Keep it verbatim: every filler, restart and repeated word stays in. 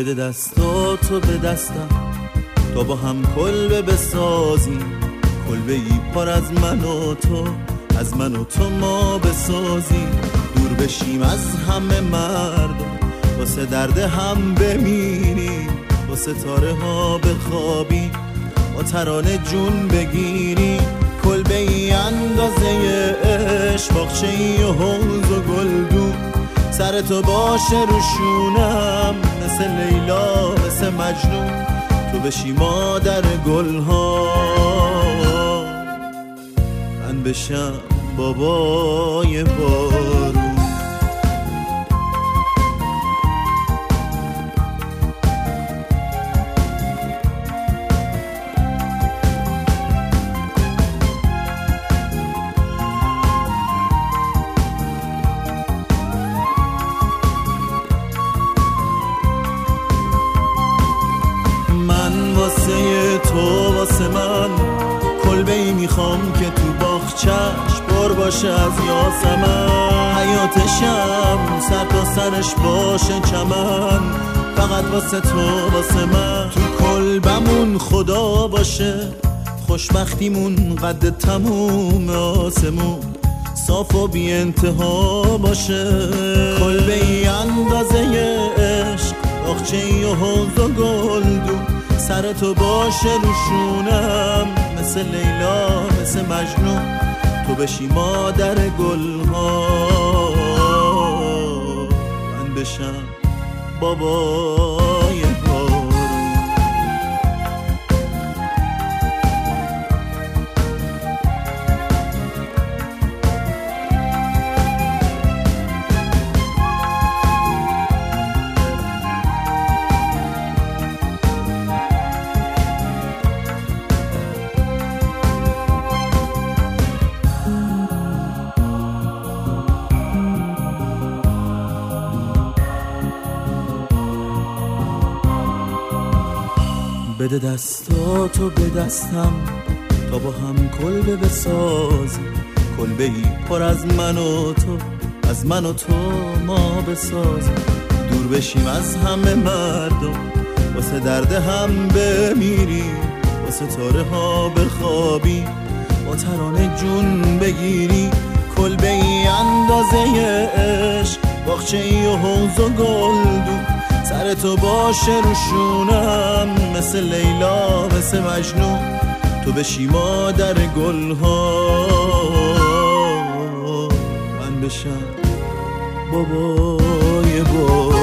بده دستاتو به دستم تا با هم کلبه بسازیم، کلبه ای پر از من و تو، از من و تو ما بسازیم، دور بشیم از همه مردم، واسه درد هم بمیریم، با ستاره ها بخوابیم، با ترانه جون بگیریم، کلبه ای اندازه عشق، باغچه ای و حوض و گلدون، سر تو باشه روشونم، مثل لیلا مثل مجنون، تو بشی مادر گلها، من بشم بابای بارون. واسه تو واسه من کلبه ای میخوام که تو باغچه‌اش پر باشه از یاسمن، حیاتشم سر تا سرش باشه چمن، فقط واسه تو واسه من، تو کلبمون خدا باشه، خوشبختیمون قد تموم آسمون، صاف و بی انتها باشه، کلبه ای اندازه عشق، باغچه ای و حوض و گلدون، سر تو باشه روشونم، مثل لیلا مثل مجنون، تو بشی مادر گلها، من بشم بابای بارون. بده دستاتو به دستم تا با هم کلبه بسازیم، کلبه ای پر از من و تو، از من و تو ما بسازیم، دور بشیم از همه مردم، واسه درد هم بمیریم، واسه ستاره ها بخوابیم، با ترانه جون بگیریم، کلبه ای اندازه عشق، باغچه ای و حوض و گلدون، سر تو باشه روشونم، مثل لیلا مثل مجنون، تو بشی مادر گلها، من بشم بابای بار.